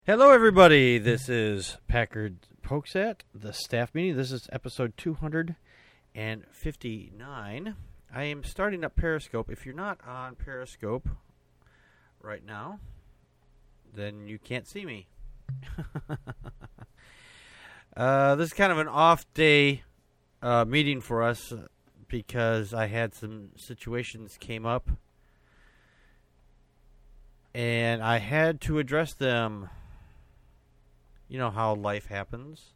Hello, everybody. This is Packard Pokesat, the staff meeting. This is episode 259. I am starting up Periscope. If you're not on Periscope right now, then you can't see me. This is kind of an off day meeting for us because I had some situations came up and I had to address them. You know how life happens.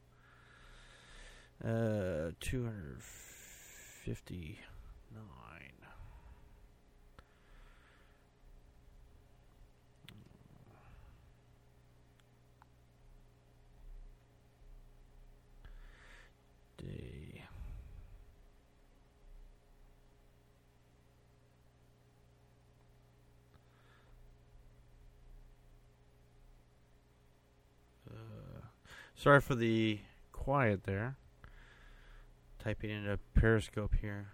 259. Day. Sorry for the quiet there. Typing into Periscope here.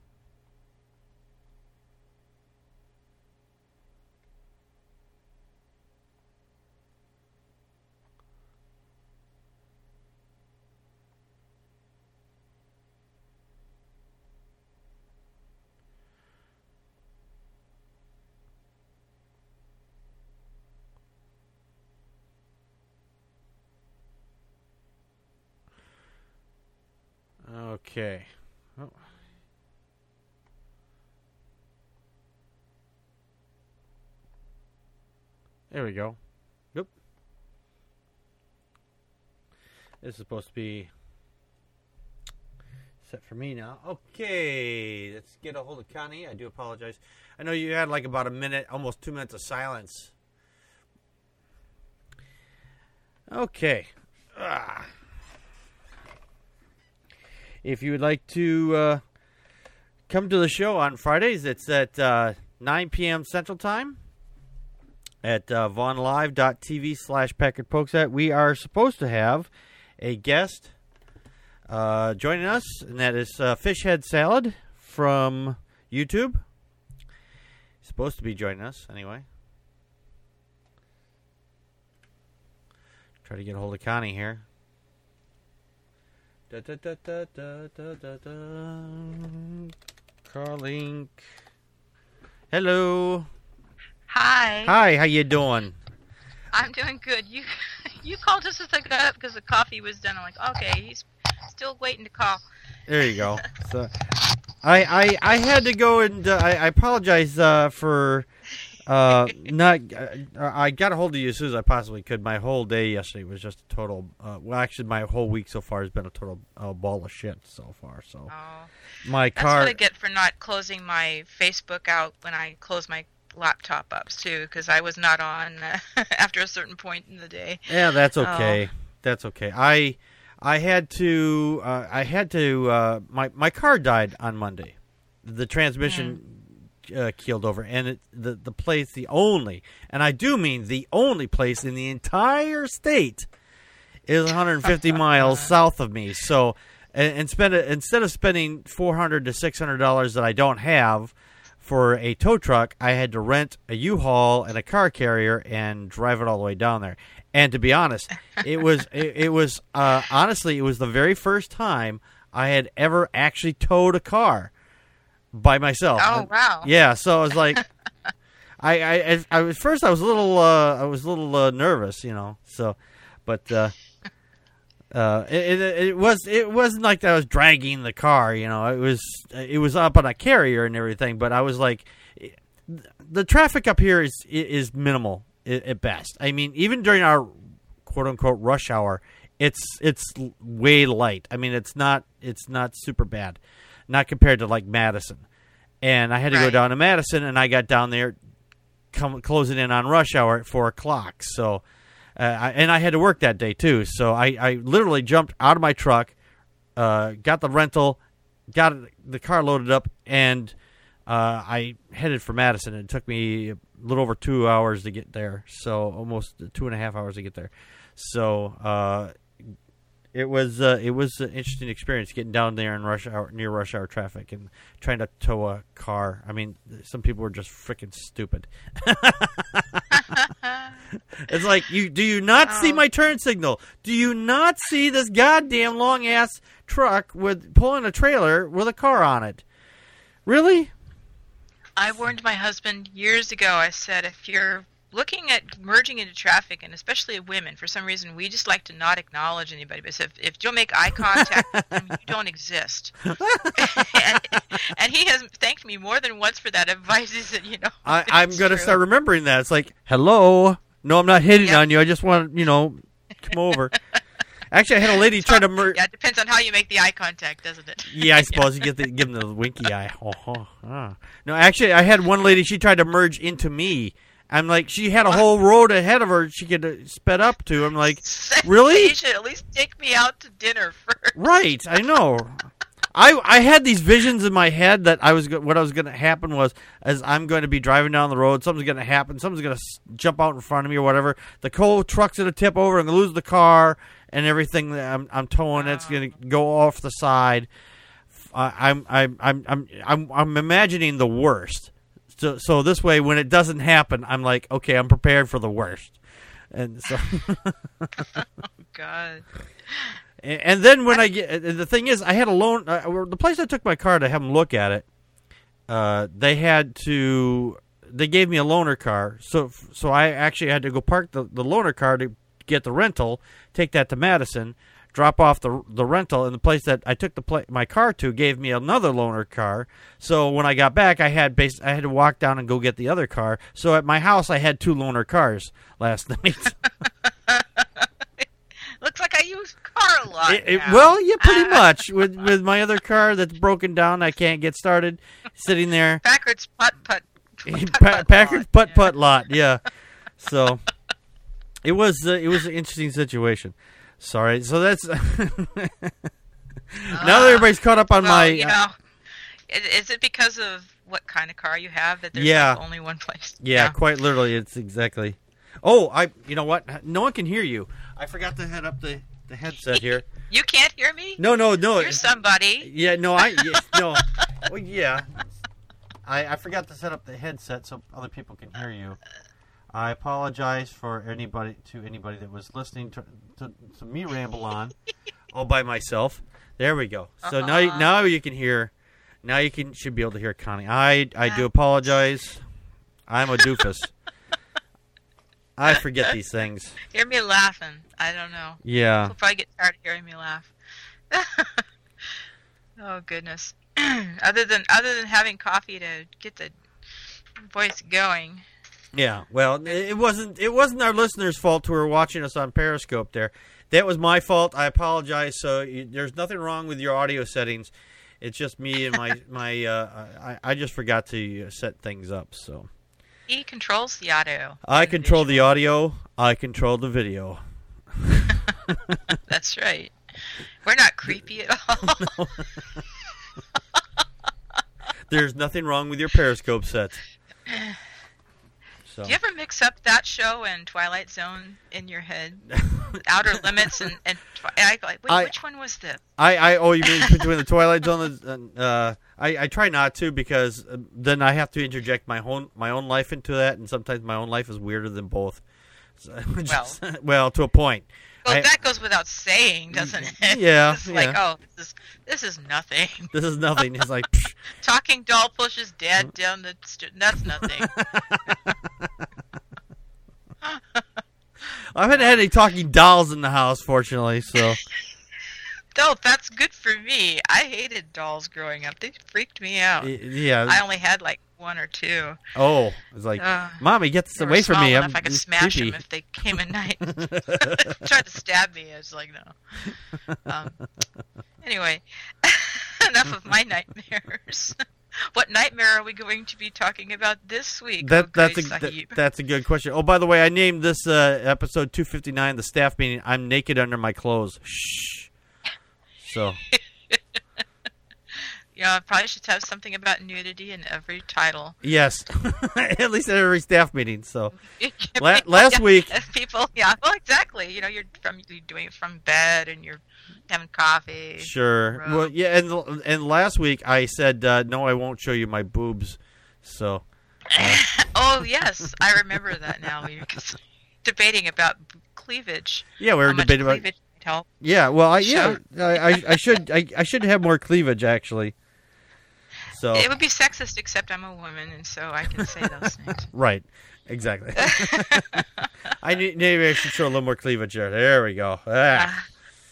Okay. Oh. There we go. Nope. This is supposed to be set for me now. Okay. Let's get a hold of Connie. I do apologize. I know you had like about a minute, almost 2 minutes of silence. Okay. If you would like to come to the show on Fridays, it's at 9 p.m. Central Time at vaughnlive.tv/PackardPokesat. We are supposed to have a guest joining us, and that is Fish Head Salad from YouTube. He's supposed to be joining us, anyway. Try to get a hold of Connie here. Da, da, da, da, da, da, da, da. Calling. Hello. Hi. Hi, how you doing? I'm doing good. You called just as I got up because the coffee was done. I'm like, okay, he's still waiting to call. There you go. So, I had to go and I apologize for not. I got a hold of you as soon as I possibly could. My whole day yesterday was just a total. Well, actually, my whole week so far has been a total ball of shit so far. So, my car. That's what I get for not closing my Facebook out when I close my laptop up too, because I was not on after a certain point in the day. Yeah, that's okay. That's okay. I had to. My car died on Monday. The transmission. Keeled over, and the place, the only, and I do mean the only place in the entire state is 150 miles south of me. So, instead of spending $400 to $600 that I don't have for a tow truck, I had to rent a U-Haul and a car carrier and drive it all the way down there. And to be honest, it was honestly, it was the very first time I had ever actually towed a car by myself. Oh wow! Yeah, so I was like, I at first I was a little nervous, you know. So, but it wasn't like that I was dragging the car, you know. It was up on a carrier and everything, but I was like, the traffic up here is minimal at best. I mean, even during our quote unquote rush hour, it's way light. I mean, it's not super bad. Not compared to like Madison. And I had to go down to Madison, and I got down there closing in on rush hour at 4 o'clock. So, and I had to work that day too. So I literally jumped out of my truck, got the rental, got the car loaded up, and I headed for Madison. It took me a little over 2 hours to get there. So almost 2.5 hours to get there. So, It was an interesting experience getting down there in near rush hour traffic and trying to tow a car. I mean, some people were just freaking stupid. It's like, do you not see my turn signal? Do you not see this goddamn long ass truck with pulling a trailer with a car on it? Really? I warned my husband years ago. I said, if you're looking at merging into traffic, and especially women, for some reason, we just like to not acknowledge anybody. But if you don't make eye contact, you don't exist. and he has thanked me more than once for that advice. He said, I'm going to start remembering that. It's like, hello. No, I'm not hitting on you. I just want to, come over. Actually, I had a lady try to merge. Yeah, it depends on how you make the eye contact, doesn't it? Yeah, I suppose you give them the winky eye. No, actually, I had one lady. She tried to merge into me. I'm like, she had a whole road ahead of her she could sped up to. I'm like, really? You should at least take me out to dinner first. Right, I know. I had these visions in my head that what was going to happen was, as I'm going to be driving down the road, something's going to happen. Something's going to jump out in front of me or whatever. The coal truck's going to tip over. I'm going to lose the car and everything that I'm towing. It's going to go off the side. I'm imagining the worst. So this way, when it doesn't happen, I'm like, okay, I'm prepared for the worst. And so, oh God. And then when the thing is, I had a loan. The place I took my car to have them look at it, they gave me a loaner car. So I actually had to go park the loaner car to get the rental, take that to Madison, drop off the rental, and the place that I took my car to gave me another loaner car. So when I got back, I had to walk down and go get the other car. So at my house, I had two loaner cars last night. Looks like I use car a lot. Well, yeah, pretty much. With my other car that's broken down, I can't get started. Sitting there. Packard's putt-putt. Packard's putt-putt lot. Yeah. So it was an interesting situation. Sorry. So that's now that everybody's caught up on is it because of what kind of car you have that there's only one place? Yeah, quite literally. It's exactly. Oh, you know what? No one can hear you. I forgot to head up the headset here. You can't hear me? No. You're somebody. Yeah, no, no. Well, yeah. I forgot to set up the headset so other people can hear you. I apologize for anybody that was listening to me ramble on all by myself. There we go. So now you can hear. Now should be able to hear Connie. I do apologize. I'm a doofus. I forget these things. Hear me laughing. I don't know. Yeah. You'll probably get tired of hearing me laugh. Oh goodness. Other than having coffee to get the voice going. Yeah. Well, it wasn't our listeners' fault who were watching us on Periscope there. That was my fault. I apologize. So there's nothing wrong with your audio settings. It's just me and I just forgot to set things up, so. He controls the audio. I control the audio. I control the video. That's right. We're not creepy at all. No. There's nothing wrong with your Periscope set. So. Do you ever mix up that show and Twilight Zone in your head? Outer Limits and which one was this? You mean between the Twilight Zone and I try not to, because then I have to interject my own life into that, and sometimes my own life is weirder than both. So, well, to a point. Well, that goes without saying, doesn't it? Yeah. It's like, this is nothing. This is nothing. It's like talking doll pushes dad down the street. That's nothing. I haven't had any talking dolls in the house, fortunately. So. No, that's good for me. I hated dolls growing up. They freaked me out. Yeah. I only had like one or two. Oh, it's like, Mommy, get this away from me. If I could smash them if they came at night. Tried to stab me. I was like, no. Anyway, enough of my nightmares. What nightmare are we going to be talking about this week? That's a good question. Oh, by the way, I named this episode 259, the staff meeting, I'm naked under my clothes. Shh. So. I probably should have something about nudity in every title. Yes. At least at every staff meeting. So last week. People, well, exactly. You're doing it from bed and you're having coffee. Sure. Well, yeah, and last week I said, no, I won't show you my boobs. So. Oh yes, I remember that now. We were debating about cleavage. Yeah, we were How much debating about. cleavage might help. Yeah, well, I Show. should have more cleavage actually. So It would be sexist, except I'm a woman, and so I can say those things. right, exactly. Maybe I should show a little more cleavage there. There we go. Ah.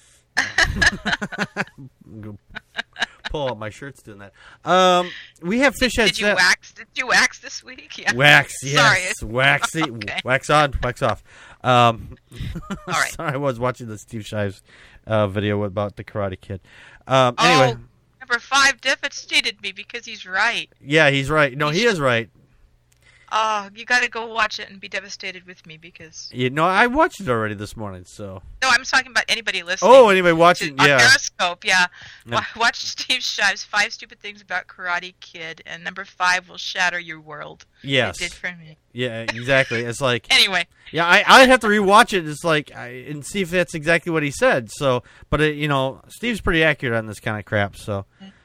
Pull out my shirts doing that. We have fish heads. Did you wax? Did you wax this week? Yeah. Wax, yes. Sorry. Waxy. Okay. Wax on, wax off. All right. Sorry, I was watching the Steve Shives video about the Karate Kid. Anyway. Oh, number 5 devastated me because he's right. Yeah, he's right. No, he is right. Oh, you got to go watch it and be devastated with me because. You know, I watched it already this morning, so. No, I'm talking about anybody listening. Oh, anybody watching? On Yeah. Periscope, yeah. Yeah. Watch Steve Shives' 5 Stupid Things About Karate Kid, and number 5 will shatter your world. Yes. It did for me. Yeah, exactly. It's like. Anyway. Yeah, I'd have to rewatch it. It's like and see if that's exactly what he said. So, but Steve's pretty accurate on this kind of crap. So,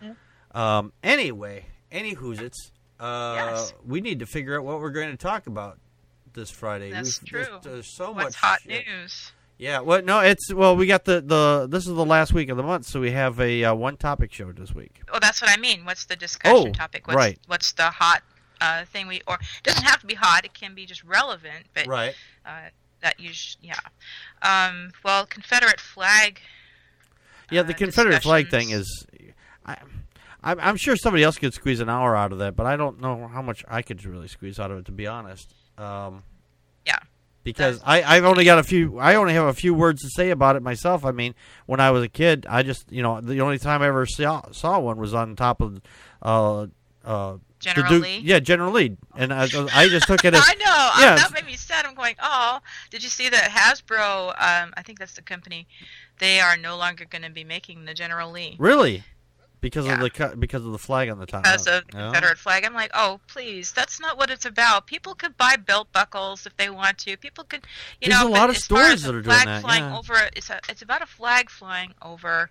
anyway, it's. Yes. We need to figure out what we're going to talk about this Friday. That's true. There's so What's much hot shit. news? Yeah. We got the this is the last week of the month, so we have a one topic show this week. Well, that's what I mean. What's the discussion topic? Right. What's the hot thing or it doesn't have to be hot. It can be just relevant, but Right. That well, Confederate flag. Yeah, the Confederate flag thing discussions. is. I'm sure somebody else could squeeze an hour out of that, but I don't know how much I could really squeeze out of it, to be honest. Yeah. Because I only have a few words to say about it myself. I mean, when I was a kid, I just the only time I ever saw one was on top of General Lee. Yeah, General Lee, and I just took it as I know. Yeah. That made me sad. I'm going, oh, did you see that Hasbro? I think that's the company. They are no longer going to be making the General Lee. Really. Because Yeah. of the flag on the top. Because of the Yeah. Confederate flag. I'm like, oh, please, that's not what it's about. People could buy belt buckles if they want to. People could, There's a but lot of as far stores as that a are doing flag that, Flying yeah. over, it's about a flag flying over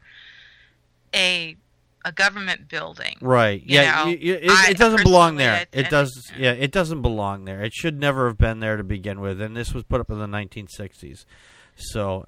a government building. Right. You Yeah. know, It doesn't belong there. personally, It does. Yeah. It doesn't belong there. It should never have been there to begin with. And this was put up in the 1960s. So,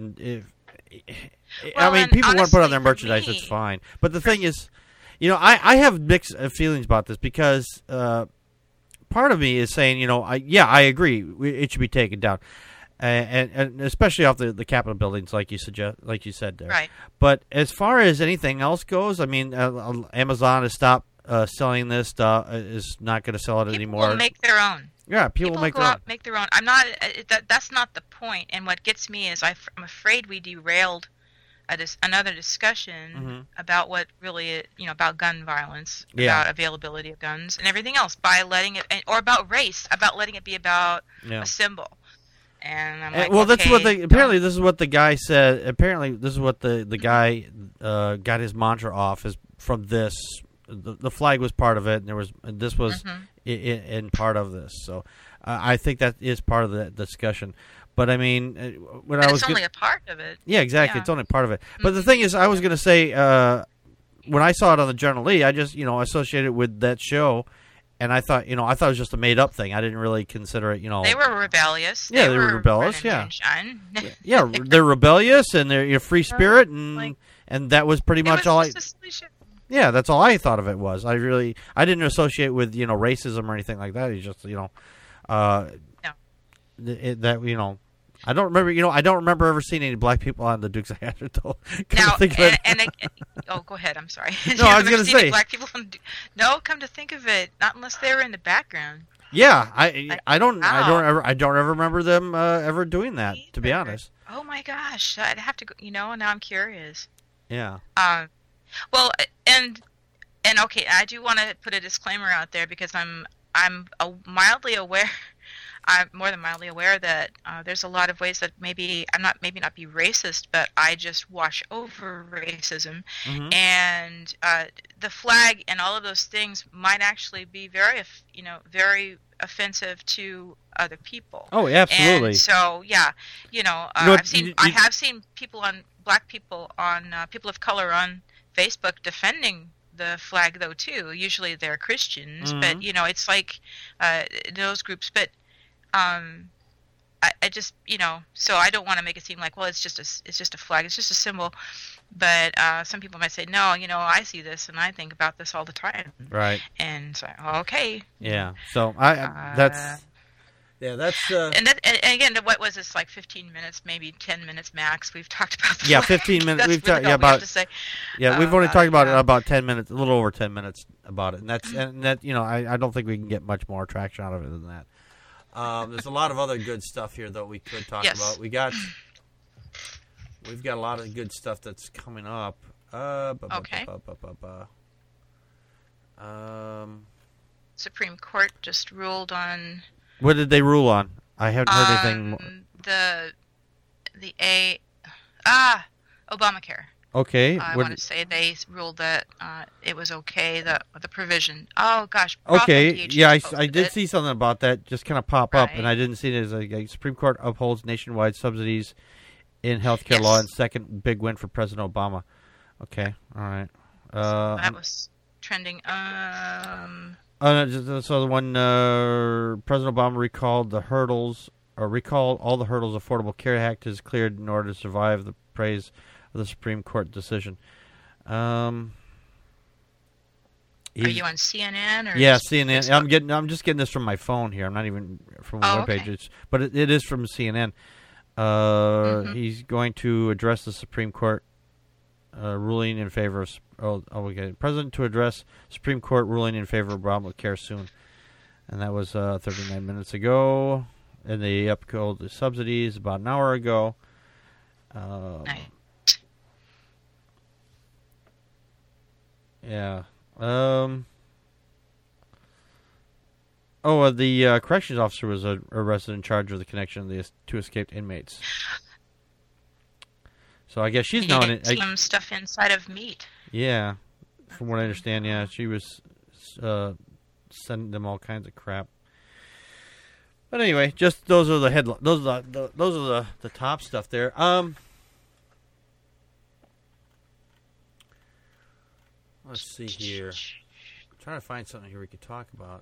Well, and people want to put on honestly, their for merchandise. me- It's fine. But the thing is, I have mixed feelings about this because part of me is saying, I agree, it should be taken down, and especially off the Capitol buildings, like you said there. Right. But as far as anything else goes, I mean, Amazon has stopped selling this stuff. Is not going to sell it People anymore. will make their own. Yeah, people People make go their own. out, make their own. I'm not. That's not the point. And what gets me is I'm afraid we derailed another discussion about what really, about gun violence, Yeah. about availability of guns and everything else by letting it, or about race, about letting it be about Yeah. a symbol. And I'm like, Well, that's what okay, apparently this is what the guy said. Apparently, this is what the guy got his mantra off is from this. The flag was part of it, and this was in part of this. So I think that is part of the discussion. But I mean, when But I was it's only a part of it. yeah, exactly, Yeah. it's only part of it. But the thing is, I was going to say when I saw it on the General Lee, I just associated it with that show. And I thought it was just a made-up thing. I didn't really consider it, They were rebellious. Yeah, they were rebellious, running yeah. moonshine. Yeah, they're rebellious and they're free spirit, and like- and that was pretty much It was all. just a silly shit. Yeah, that's all I thought of it was. I didn't associate with racism or anything like that. It's just I don't remember. I don't remember ever seeing any black people on the Dukes of Hazzard though. Now, Come to think of it. oh, go ahead. I'm sorry. No, I was going gonna to say- black people. No, come to think of it, not unless they were in the background. Yeah, I don't Wow. ever remember them ever doing that. To be Either. honest. Oh my gosh, I'd have to go. Now I'm curious. Yeah. Well, and okay, I do want to put a disclaimer out there because I'm mildly aware. I'm more than mildly aware that there's a lot of ways that maybe not be racist, but I just wash over racism, and the flag and all of those things might actually be very offensive to other people. Oh, absolutely. And so yeah, I have seen black people people of color on Facebook defending the flag though too. Usually they're Christians, Mhm. but it's like those groups. But I just so I don't want to make it seem like, well, it's just a flag, it's just a symbol. But some people might say, no, I see this and I think about this all the time. Right. And so, okay. Yeah. So that's. And again, what was this, like 15 minutes, maybe 10 minutes max? We've talked about the Yeah, flag. 15 minutes. That's We've talked really all we have to say. Yeah, we've only about talked it, about yeah. it about 10 minutes, a little over 10 minutes about it, and that I don't think we can get much more traction out of it than that. There's a lot of other good stuff here though we could talk Yes. about. We've got a lot of good stuff that's coming up. Okay. Supreme Court just ruled on What did they rule on? I haven't heard anything. Obamacare. Okay. I what- want to say they ruled that it was okay, the provision. Oh gosh. Okay, Rothman PhD yeah, I posted did it. see something about that just kind of pop up, and Right. I didn't see it as a Supreme Court upholds nationwide subsidies in healthcare law, Yes. and second big win for President Obama. Okay, all right. That was trending. So the one President Obama recalled all the hurdles Affordable Care Act has cleared in order to survive the praise of the Supreme Court decision. Are you on CNN or? Yeah, just CNN. Facebook? I'm just getting this from my phone here. I'm not even from a Oh, webpage. okay. But it is from CNN. He's going to address the Supreme Court ruling in favor of. Okay. President to address Supreme Court ruling in favor of Obamacare soon, and that was 39 minutes ago. And they upheld the subsidies about an hour ago. Nice. Yeah. The corrections officer was arrested in charge of the connection of the two escaped inmates. So I guess she's now in it. Some stuff inside of meat. Yeah, from what I understand, yeah, she was sending them all kinds of crap. But anyway, just those are the headlines. Those are the top stuff there. Let's see here. I'm trying to find something here we could talk about.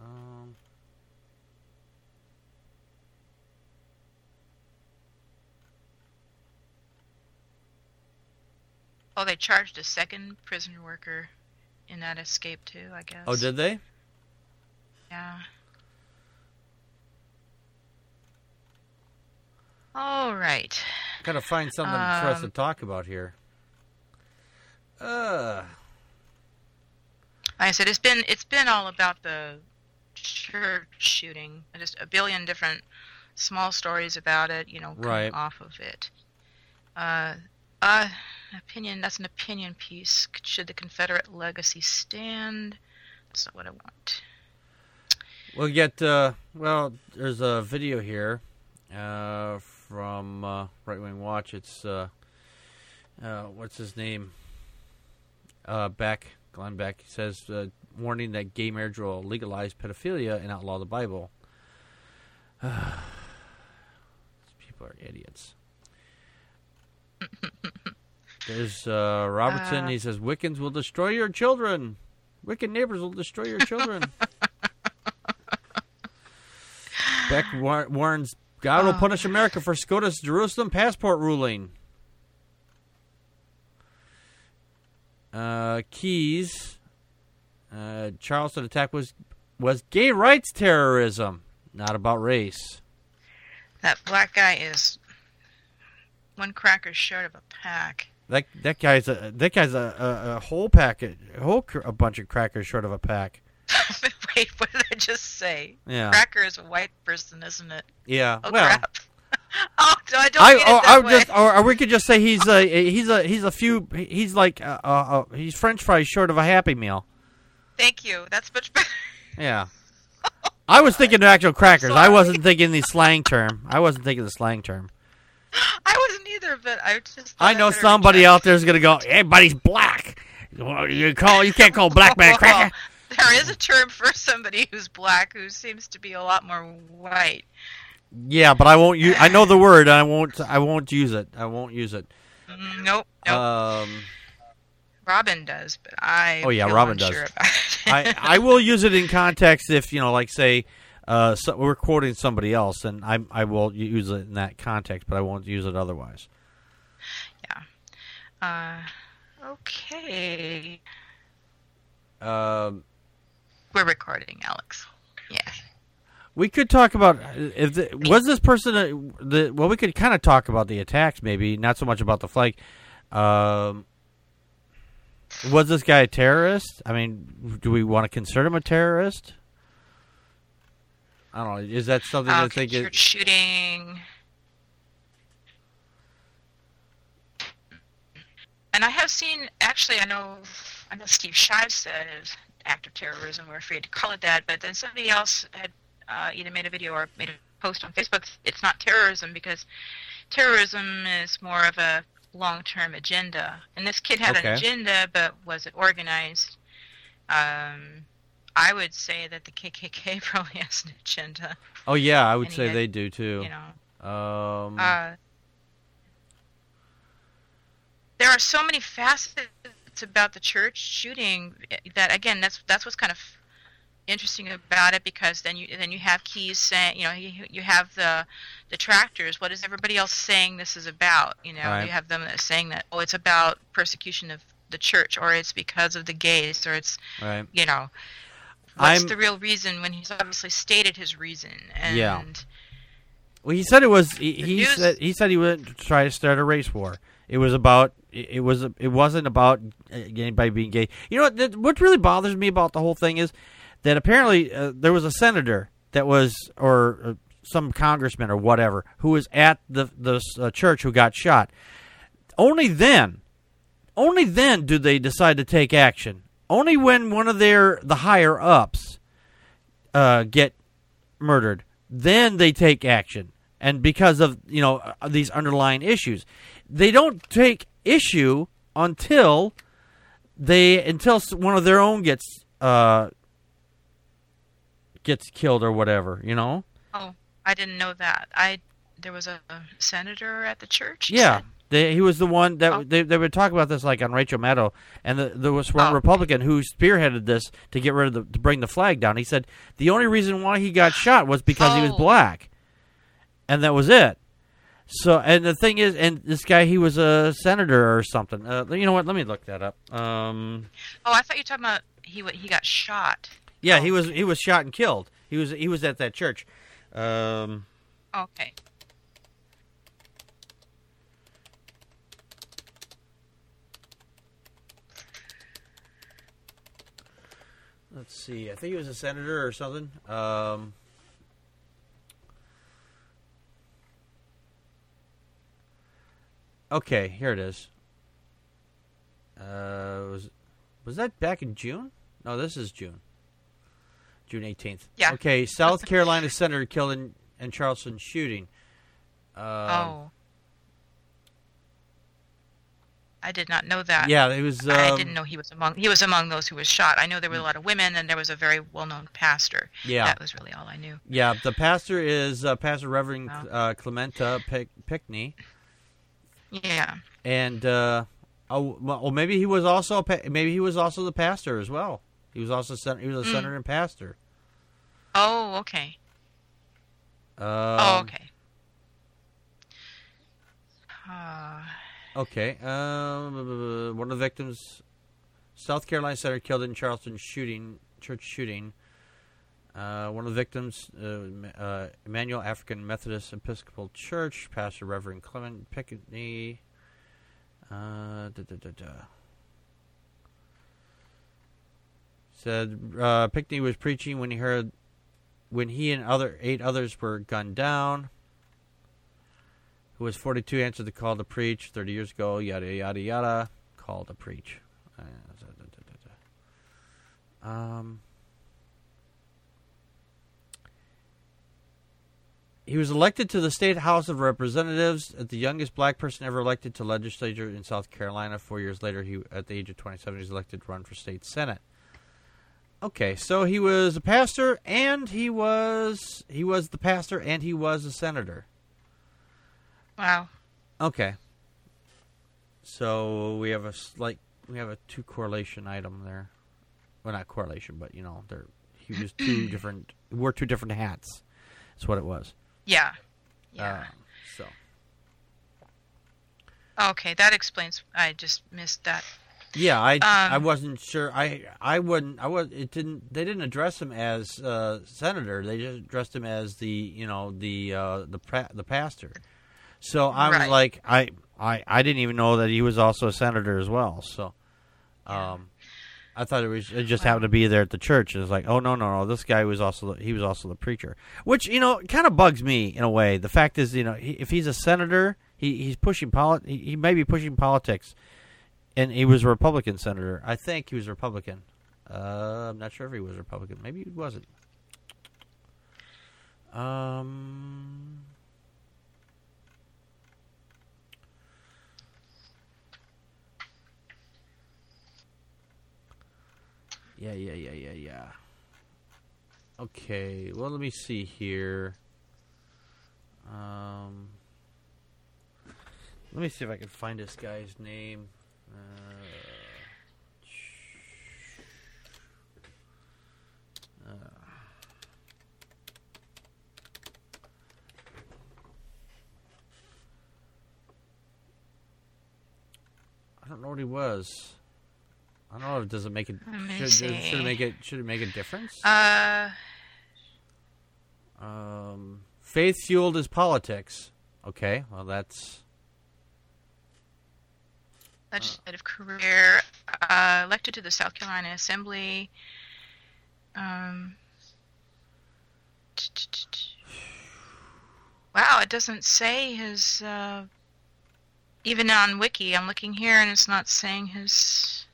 Oh, they charged a second prisoner worker in that escape too, I guess. Oh, did they? Yeah. All right. Gotta find something for us to talk about here. Like I said, it's been all about the church shooting. Just a billion different small stories about it, coming Right. off of it. Opinion. That's an opinion piece. Should the Confederate legacy stand? That's not what I want. We'll get, there's a video here from Right Wing Watch. It's, what's his name? Glenn Beck. He says, warning that gay marriage will legalize pedophilia and outlaw the Bible. These people are idiots. There's Robertson. He says, Wiccans will destroy your children. Wicked neighbors will destroy your children. Beck warns God will punish America for SCOTUS Jerusalem passport ruling. Keys. Charleston attack was gay rights terrorism, not about race. That black guy is one cracker short of a pack. That guy's a whole packet, a bunch of crackers short of a pack. Wait, what did I just say? Yeah. Cracker is a white person, isn't it? Yeah. Oh well, crap! Oh, no, I don't mean it that way. or we could just say he's French fries short of a Happy Meal. Thank you. That's much better. Yeah. I was thinking of actual crackers. I Sorry. wasn't thinking the slang term. I wasn't either, but I just. I know somebody out there is gonna go, "Hey, buddy's black. You can't call black man a cracker." There is a term for somebody who's black who seems to be a lot more white. Yeah, but I won't use. I know the word. And I won't use it. I won't use it. Nope. Robin does, but I Oh, yeah, feel Robin unsure does. about it. I will use it in context if, like, say, we're quoting somebody else, and I will use it in that context, but I won't use it otherwise. Yeah. Okay. We're recording, Alex. Yeah. We could talk about was this person well, we could kind of talk about the attacks, maybe not so much about the flag. Was this guy a terrorist? I mean, do we want to consider him a terrorist? I don't know. Is that something to think? Church shooting. And I have seen, actually, I know Steve Shives said it was act of terrorism. We're afraid to call it that. But then somebody else had either made a video or made a post on Facebook. It's not terrorism because terrorism is more of a long-term agenda. And this kid had an agenda, but was it organized? I would say that the KKK probably has an agenda. Oh, yeah, I would say they do, too. There are so many facets about the church shooting that, again, that's what's kind of interesting about it, because then you have Keyes saying, you have the detractors. What is everybody else saying this is about? Right. You have them saying that, it's about persecution of the church, or it's because of the gays, or it's, right. What's the real reason when he's obviously stated his reason? And yeah. Well, he said it was. He said he would try to start a race war. It was about. It wasn't about anybody being gay. What really bothers me about the whole thing is that apparently there was a senator that was, or some congressman or whatever, who was at the church who got shot. Only then do they decide to take action. Only when one of the higher ups get murdered, then they take action, and because of these underlying issues, they don't take issue until one of their own gets killed or whatever. Oh, I didn't know that. There was a senator at the church. Yeah. He was the one that they would talk about this, like on Rachel Maddow, and there was one Republican who spearheaded this to get rid of to bring the flag down. He said the only reason why he got shot was because he was black, and that was it. So, and the thing is, and this guy, he was a senator or something. You know what? Let me look that up. I thought you were talking about he got shot. Yeah, he was shot and killed. He was at that church. Okay. Let's see. I think he was a senator or something. Okay, here it is. Was that back in June? No, this is June. June 18th. Yeah. Okay, South Carolina senator killed in Charleston shooting. I did not know that. Yeah, it was. I didn't know he was among those who was shot. I know there were a lot of women, and there was a very well-known pastor. Yeah, that was really all I knew. Yeah, the pastor is Pastor Reverend Clementa Pickney. Yeah. And maybe he was also the pastor as well. He was also a senator and pastor. Oh, okay. Okay. Okay. One of the victims, South Carolina senator killed in Charleston church shooting. One of the victims, Emmanuel African Methodist Episcopal Church, Pastor Reverend Clement Pickney. Said Pickney was preaching when he and 8 others were gunned down. Who was 42 answered the call to preach 30 years ago. Yada yada yada. Call to preach. He was elected to the State House of Representatives, the youngest black person ever elected to legislature in South Carolina. 4 years later, at the age of 27, he was elected to run for state senate. Okay, so he was a pastor, and he was the pastor, and he was a senator. Wow. Okay. So we have a slight a two correlation item there. Well, not correlation, but he was two different. Wore two different hats. That's what it was. Yeah. Yeah. So. Okay, that explains. I just missed that. Yeah, I wasn't sure. I wouldn't. It didn't. They didn't address him as senator. They just addressed him as the pastor. So I was like, I didn't even know that he was also a senator as well. So, I thought it just happened to be there at the church. It was like, oh no, this guy was also the preacher, which kind of bugs me in a way. The fact is, if he's a senator, he's pushing he may be pushing politics. And he was a Republican senator. I think he was Republican. I'm not sure if he was Republican. Maybe he wasn't. Yeah. Okay. Well, let me see here. Let me see if I can find this guy's name. I don't know what he was. I don't know if does it make it should it make a difference? Faith fueled his politics. Okay, well that's legislative career, elected to the South Carolina Assembly. Wow, it doesn't say his. Even on Wiki, I'm looking here, and it's not saying his.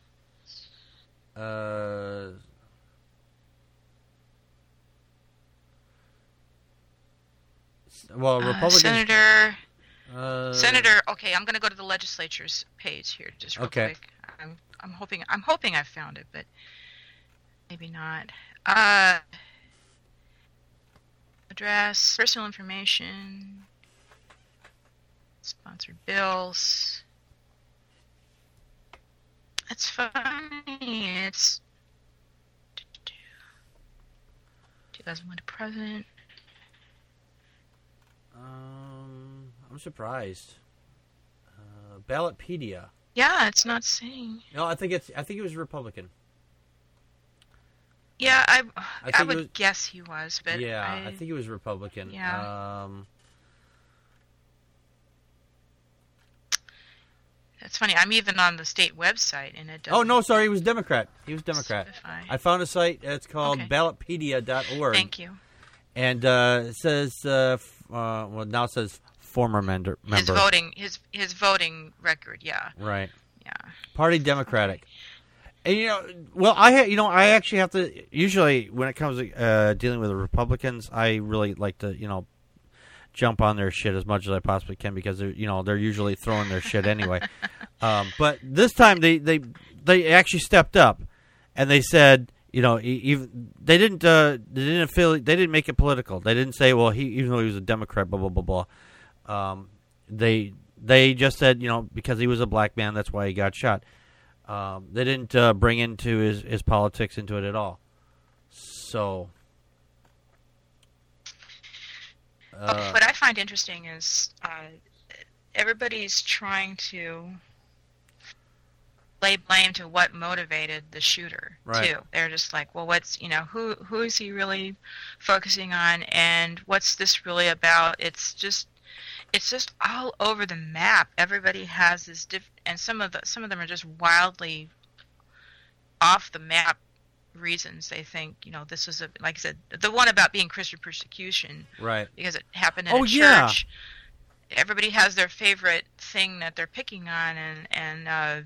Well, Republican Senator. Senator. Okay, I'm going to go to the legislature's page here, just real quick. I'm hoping I found it, but maybe not. Address, personal information, sponsored bills. That's funny. It's 2001 to present. I'm surprised. Ballotpedia. Yeah, it's not saying. No, I think he was Republican. Yeah, I would guess he was, but yeah, I think he was Republican. Yeah. That's funny. I'm even on the state website, and it doesn't. Oh no, sorry, he was Democrat. Specify. I found a site. It's called ballotpedia.org. Thank you. And it says, well, now it says former member. His voting record. Yeah. Right. Yeah. Party Democratic. And I actually have to. Usually, when it comes to dealing with the Republicans, I really like to, jump on their shit as much as I possibly can because they're usually throwing their shit anyway. But this time they actually stepped up, and they said, even they didn't make it political. They didn't say, well, even though he was a Democrat, blah blah blah blah. They just said, because he was a black man, that's why he got shot. They didn't bring into his politics into it at all. So, what I find interesting is everybody's trying to lay blame to what motivated the shooter too. They're just like, well, what's who is he really focusing on, and what's this really about? It's just all over the map. Everybody has this and some of them are just wildly off the map reasons. They think, this is like I said, the one about being Christian persecution, right? Because it happened in a church. Yeah. Everybody has their favorite thing that they're picking on, and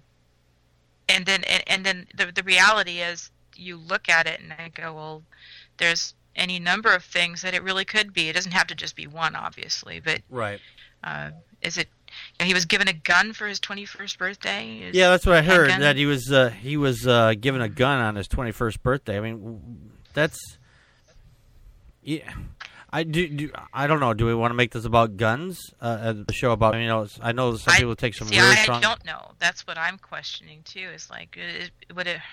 then the reality is, you look at it and I go, well, there's any number of things that it really could be. It doesn't have to just be one, obviously, but right. Is it? He was given a gun for his 21st birthday. Yeah, that's what I heard. That he was given a gun on his 21st birthday. I mean, that's yeah. I don't know. Do we want to make this about guns? The show about I know some people take some really strong. I don't know. That's what I'm questioning too. Is like would it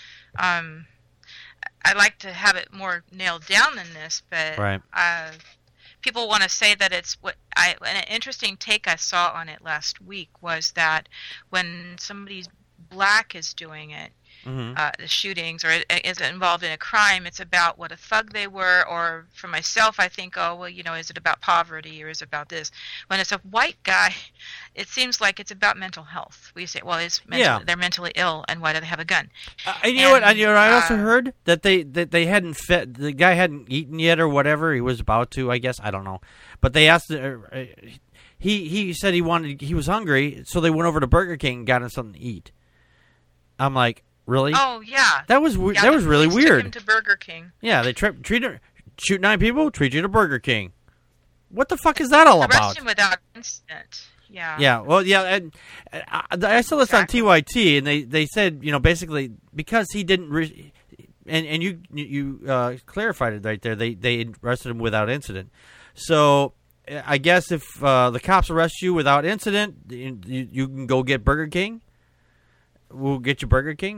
I'd like to have it more nailed down than this, but right. People want to say that it's an interesting take I saw on it last week was that when somebody's black is doing it, the shootings or is involved in a crime, it's about what a thug they were, or for myself, I think, is it about poverty or is it about this? When it's a white guy, it seems like it's about mental health. We say, well, they're mentally ill, and why do they have a gun? You know what? I also heard that they hadn't fed, the guy hadn't eaten yet or whatever. He was about to, I guess. I don't know. But they asked, he said he was hungry, so they went over to Burger King and got him something to eat. I'm like, really? Oh yeah, that was really weird. Took him to Burger King. Yeah, they shoot 9 people, treat you to Burger King. What the fuck is that all about? Arrest him without incident. Yeah. Yeah. Well, yeah. And I saw this on TYT, and they said basically because he didn't and you clarified it right there. They arrested him without incident. So I guess if the cops arrest you without incident, you can go get Burger King. We'll get you Burger King.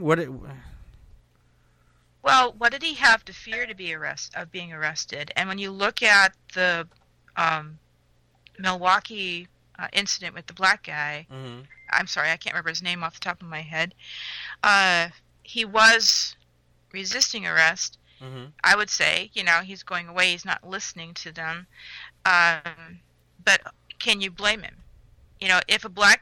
Well, what did he have to fear to be being arrested? And when you look at the Milwaukee incident with the black guy, I'm sorry, I can't remember his name off the top of my head. He was resisting arrest. I would say, he's going away. He's not listening to them. But can you blame him? If a black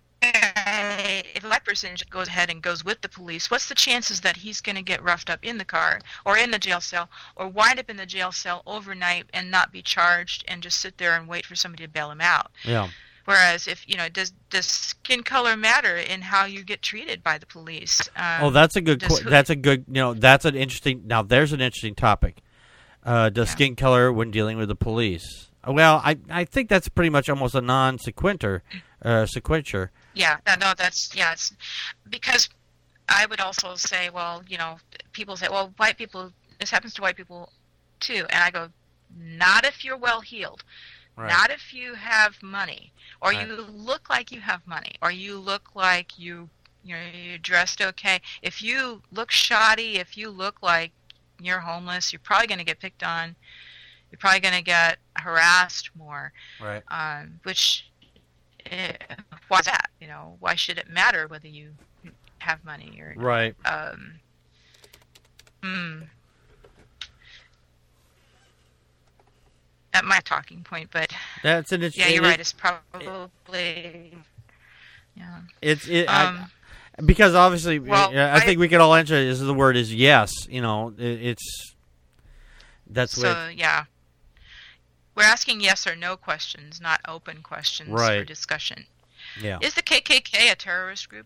person goes ahead and goes with the police, what's the chances that he's going to get roughed up in the car or in the jail cell or wind up in the jail cell overnight and not be charged and just sit there and wait for somebody to bail him out? Yeah. Whereas if, does skin color matter in how you get treated by the police? That's a good, that's an interesting, now there's an interesting topic. Does skin color when dealing with the police? Well, I think that's pretty much almost a non-sequitur. Yeah, no, it's because I would also say, well, people say, well, white people, this happens to white people too. And I go, not if you're well-heeled. Right. Not if you have money, or right. You look like you have money, or you look like you're dressed okay. If you look shoddy, if you look like you're homeless, you're probably going to get picked on. You're probably going to get harassed more. Right. Why is that? Why should it matter whether you have money or not? Right. At my talking point, but that's an yeah, you're right. It's probably because obviously, I think we could all answer it. The word is yes. Yeah. We're asking yes or no questions, not open questions for discussion. Yeah. Is the KKK a terrorist group?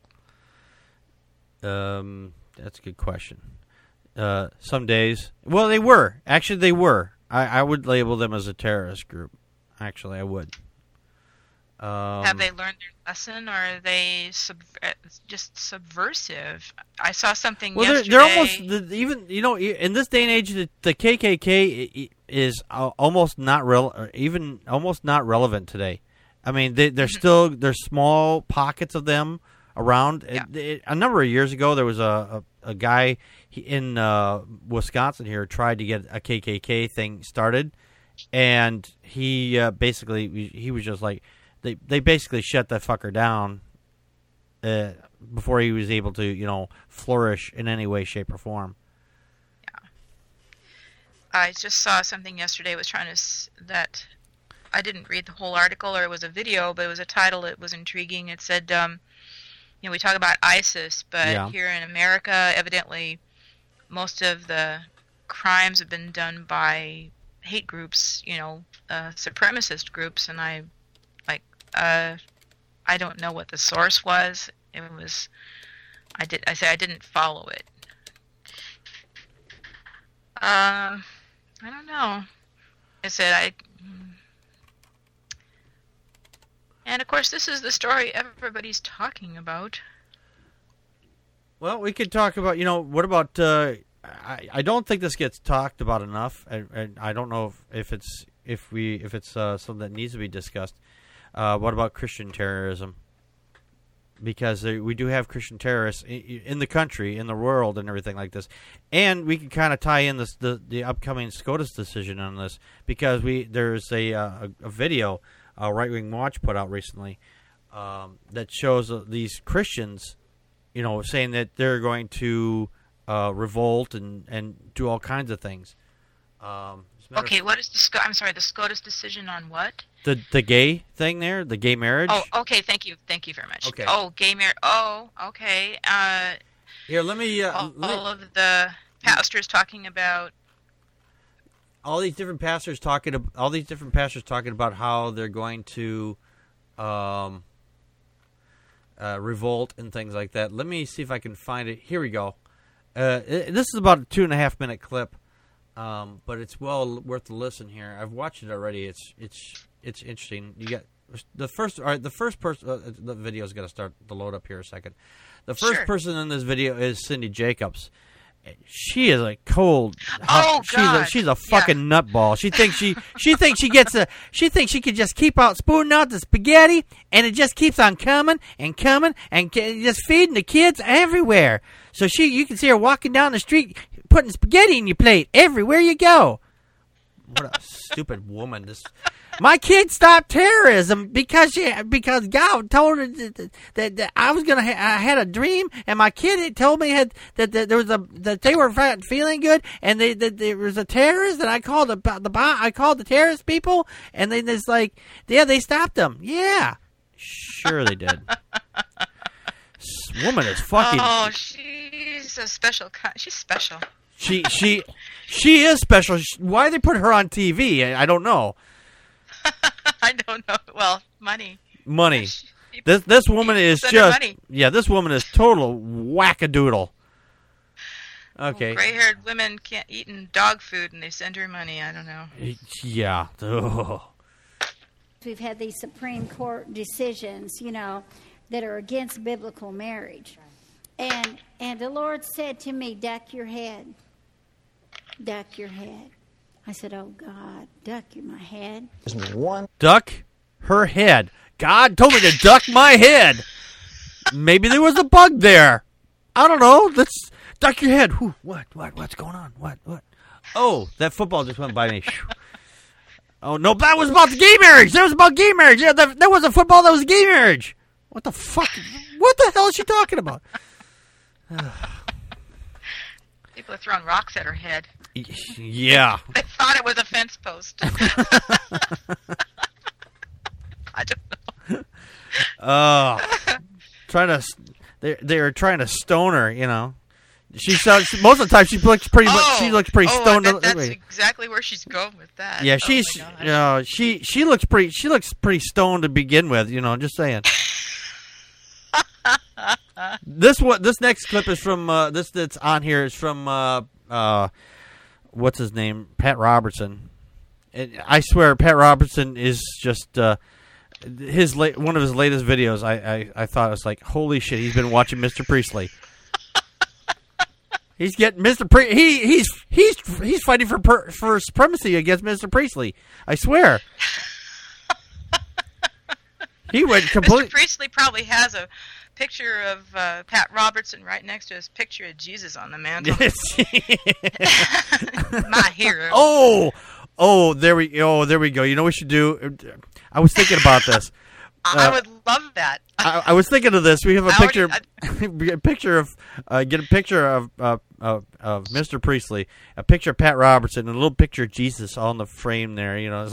That's a good question. Some days, well, they were. Actually, they were. I would label them as a terrorist group. Actually, I would. Have they learned their lesson, or are they just subversive? I saw something yesterday. They're almost in this day and age, the KKK is almost not relevant today. I mean, there's small pockets of them around. Yeah. A number of years ago, there was a guy in Wisconsin here tried to get a KKK thing started, and he was just like. They basically shut that fucker down before he was able to, flourish in any way, shape, or form. Yeah. I just saw something yesterday. It was that I didn't read the whole article, or it was a video, but it was a title. It was intriguing. It said, we talk about ISIS, but here in America, evidently, most of the crimes have been done by hate groups, supremacist groups, and I don't know what the source was. It was, I didn't follow it. I don't know. I said and of course this is the story everybody's talking about. Well, we could talk about, what about I don't think this gets talked about enough, and I don't know if it's something that needs to be discussed. What about Christian terrorism? Because we do have Christian terrorists in the country, in the world, and everything like this. And we can kind of tie in the upcoming SCOTUS decision on this, because there's a video Right Wing Watch put out recently that shows these Christians, saying that they're going to revolt and do all kinds of things. Okay, what is I'm sorry, the SCOTUS decision on what? The gay thing there, the gay marriage. Oh, okay. Thank you very much. Okay. Oh, gay marriage. Oh, okay. Here, let me. All of the pastors talking about. All these different pastors talking about how they're going to revolt and things like that. Let me see if I can find it. Here we go. This is about a 2.5-minute clip. But it's well worth the listen here. I've watched it already. It's interesting. You get the first. All right, the first person. The video's got to start to load up here a second. The first person in this video is Cindy Jacobs. She is a cold. Oh God! She's a fucking nutball. She thinks she thinks she could just keep out spooning out the spaghetti, and it just keeps on coming and coming and just feeding the kids everywhere. So you can see her walking down the street, putting spaghetti in your plate everywhere you go. What a stupid woman! My kid stopped terrorism because God told her that I was I had a dream, and my kid had told me that there was that they were feeling good, and that there was a terrorist, and I called the terrorist people, and they just like, yeah, they stopped them. Yeah, sure they did. This woman is fucking. Oh, she's a special. She's special. She is special. Why they put her on TV? I don't know. I don't know. Well, money. This woman is just money. Yeah. This woman is total wackadoodle. Okay. Well, gray-haired women can't eat dog food, and they send her money. I don't know. Yeah. Ugh. We've had these Supreme Court decisions, that are against biblical marriage, and the Lord said to me, "Duck your head. Duck your head." I said, "Oh, God, duck my head." Duck her head. God told me to duck my head. Maybe there was a bug there. I don't know. Let's duck your head. Whew, what's going on? What? Oh, that football just went by me. Oh, no, that was about the gay marriage. That was about gay marriage. Yeah, there was a football that was gay marriage. What the fuck? What the hell is she talking about? People are throwing rocks at her head. Yeah. They thought it was a fence post. I don't know. They were trying to stone her, She sounds most of the time she looks pretty stoned. That's exactly where she's going with that. Yeah, she looks pretty stoned to begin with, just saying. This next clip is from that's on here is from what's his name? Pat Robertson. And I swear Pat Robertson is just one of his latest videos. I thought it was like, holy shit, he's been watching Mr. Priestley. He's getting Mr. He's fighting for supremacy against Mr. Priestley. I swear. He went completely. Mr. Priestley probably has a picture of Pat Robertson right next to his picture of Jesus on the mantle. My hero. Oh, there we go. You know what we should do? I was thinking about this. I would love that. I was thinking of this. We have a picture. Get a picture of Mr. Priestley, a picture of Pat Robertson, and a little picture of Jesus on the frame there. Yeah,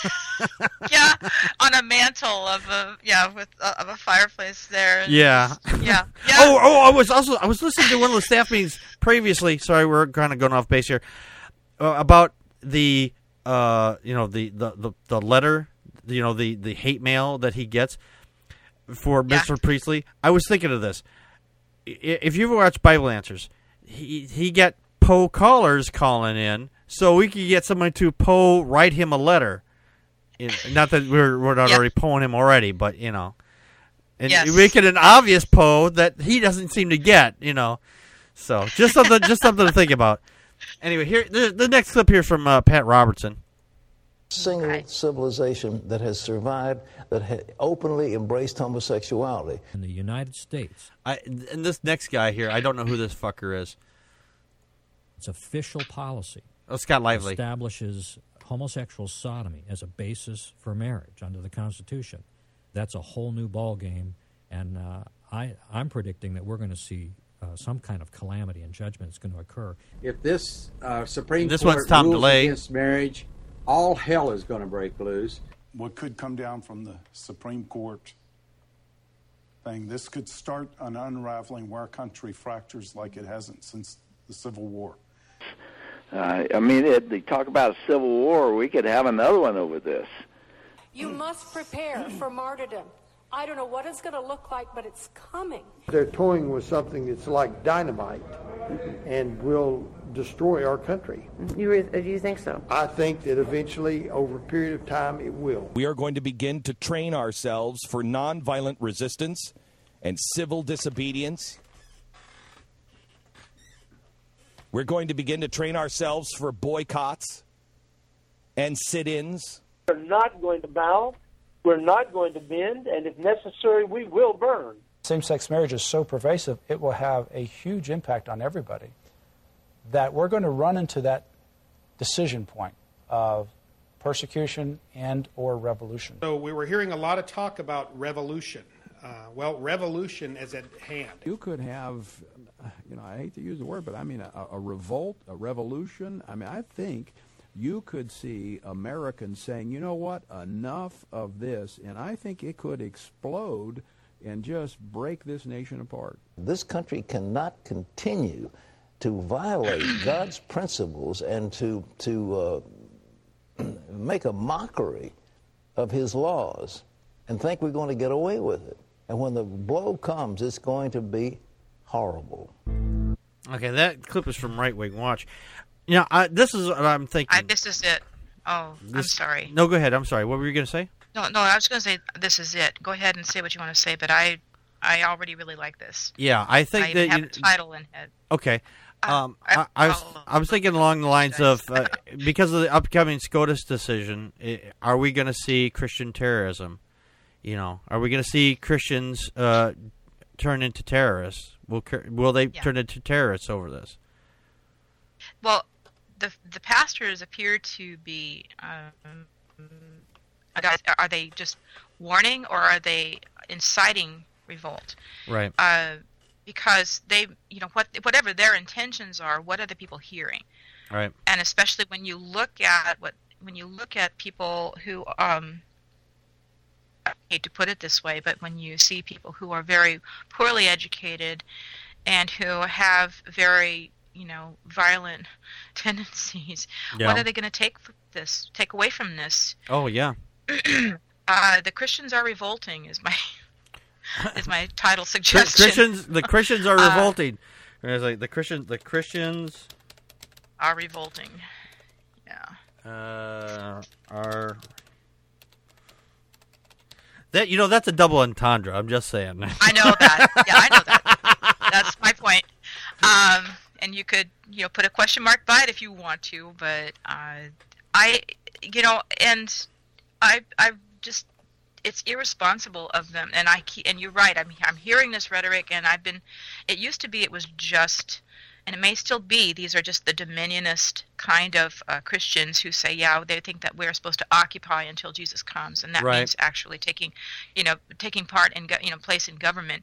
on a mantle of a fireplace there. Yeah. Yeah. Oh, I was listening to one of the staff meetings previously. Sorry, we're kind of going off base here about the the letter. The hate mail that he gets for Mr. Priestley. I was thinking of this. If you ever watch Bible Answers, he got Poe callers calling in, so we could get somebody to write him a letter. Not that we're not already Poeing him already, but and make it an obvious Poe that he doesn't seem to get. So just something to think about. Anyway, here the next clip here is from Pat Robertson. Single civilization that has survived, that openly embraced homosexuality. In the United States. And this next guy here, I don't know who this fucker is. It's official policy. Oh, Scott Lively. Establishes homosexual sodomy as a basis for marriage under the Constitution. That's a whole new ballgame, and I'm predicting that we're going to see some kind of calamity and judgment is going to occur. If this Supreme This Court one's Tom rules DeLay. against marriage, all hell is going to break loose. What could come down from the Supreme Court thing, this could start an unraveling where our country fractures like it hasn't since the Civil War. They talk about a civil war. We could have another one over this. You must prepare for martyrdom. I don't know what it's going to look like, but it's coming. They're toying with something that's like dynamite and will destroy our country. Do you think so? I think that eventually, over a period of time, it will. We are going to begin to train ourselves for nonviolent resistance and civil disobedience. We're going to begin to train ourselves for boycotts and sit-ins. We're not going to bow. We're not going to bend. And if necessary, we will burn. Same-sex marriage is so pervasive, it will have a huge impact on everybody, that we're going to run into that decision point of persecution and or revolution. So we were hearing a lot of talk about revolution. Revolution is at hand. You could have, I hate to use the word, but I mean a revolt, a revolution. I think you could see Americans saying, you know what, enough of this, and I think it could explode and just break this nation apart. This country cannot continue to violate God's principles and to make a mockery of his laws and think we're going to get away with it. And when the blow comes, it's going to be horrible. Okay, that clip is from Right Wing Watch. This is what I'm thinking. This is it. Oh, I'm sorry. No, go ahead. I'm sorry. What were you going to say? No, I was going to say this is it. Go ahead and say what you want to say, but I already really like this. Yeah, I think I that have a title in head. Okay. I was thinking along the lines of because of the upcoming SCOTUS decision, are we going to see Christian terrorism? Are we going to see Christians turn into terrorists? Will they turn into terrorists over this? Well, the pastors appear to be. Are they just warning, or are they inciting revolt? Right. Because they, whatever their intentions are, what are the people hearing? Right. And especially when you look at people who, I hate to put it this way, but when you see people who are very poorly educated and who have very, violent tendencies, what are they going to take away from this? Oh yeah. The Christians are revolting is my title suggestion. The Christians are revolting. It's like the Christians are revolting. Yeah. Are that that's a double entendre. I'm just saying. I know that. Yeah, I know that. That's my point. And you could put a question mark by it if you want to, but I just, it's irresponsible of them, and you're right. I'm hearing this rhetoric, and it used to be it was just, and it may still be, these are just the dominionist kind of Christians who say, they think that we're supposed to occupy until Jesus comes, and that means actually taking part in place in government.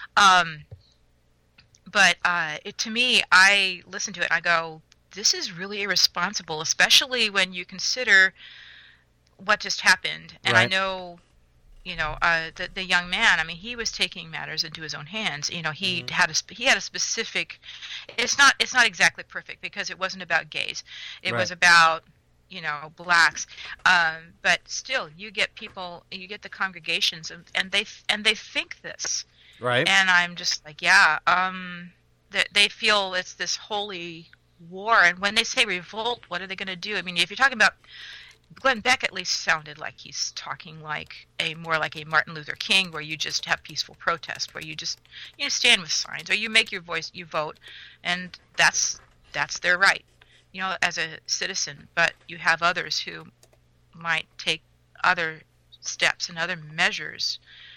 But to me, I listen to it and I go, this is really irresponsible, especially when you consider what just happened. And I know, the young man, he was taking matters into his own hands. He had a specific, it's not exactly perfect because it wasn't about gays. It was about, blacks. But still, you get the congregations and they think this. Right. And I'm just like, they feel it's this holy war. And when they say revolt, what are they going to do? If you're talking about Glenn Beck at least sounded like he's talking like more like a Martin Luther King, where you just have peaceful protest, where you just stand with signs, or you make your voice, you vote, and that's their right, as a citizen. But you have others who might take other steps and other measures.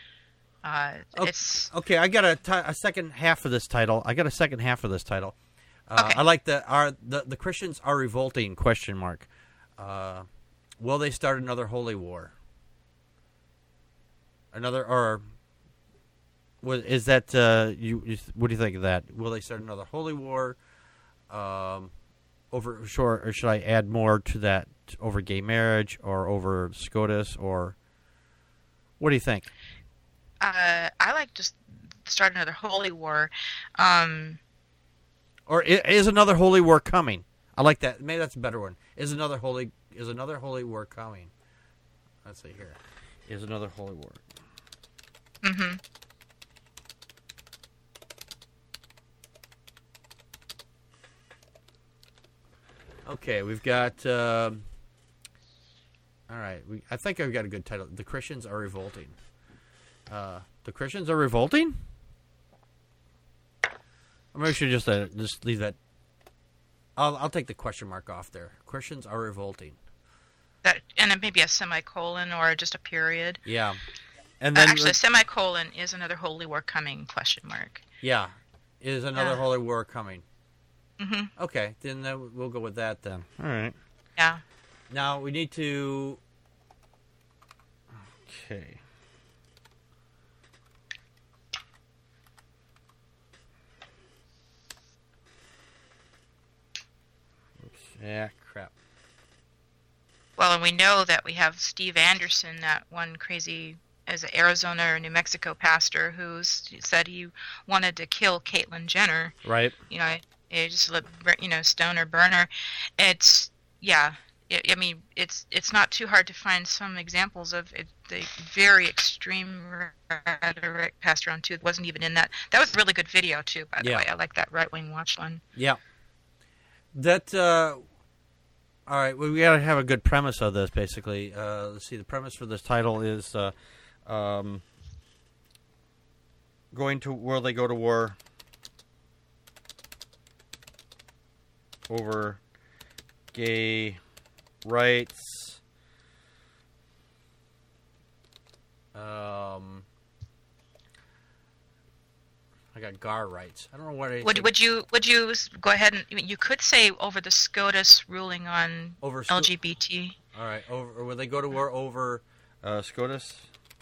Okay, I got a second half of this title. Okay. I like the Christians are revolting ? Will they start another holy war? Is that what do you think of that? Will they start another holy war? Or should I add more to that, over gay marriage or over SCOTUS, or what do you think? I like just start another holy war. Or is another holy war coming? I like that. Maybe that's a better one. Is another holy war coming? Let's see here. Is another holy war? Mm-hmm. Okay, we've got. All right, I think I've got a good title. The Christians are revolting. The Christians are revolting? Or maybe we should just leave that. I'll take the question mark off there. Christians are revolting. And then maybe a semicolon or just a period. Yeah. And then actually, a semicolon is another holy war coming ? Yeah. Is another holy war coming? Mm-hmm. Okay, then we'll go with that then. All right. Yeah. Now we need to. Okay. Yeah, crap. Well, and we know that we have Steve Anderson, that one crazy, as an Arizona or New Mexico pastor, who said he wanted to kill Caitlyn Jenner. Right. Just stone or burn her. It's it's not too hard to find some examples of the very extreme rhetoric passed around too. It wasn't even in that. That was a really good video too, by the way. I like that Right Wing Watch one. Yeah. That. All right. Well, we got to have a good premise of this. Basically, let's see. The premise for this title is will they go to war over gay rights? I got GAR rights. I don't know what it is. Would you go ahead and you could say over the SCOTUS ruling on LGBT? All right. Or will they go to war over SCOTUS?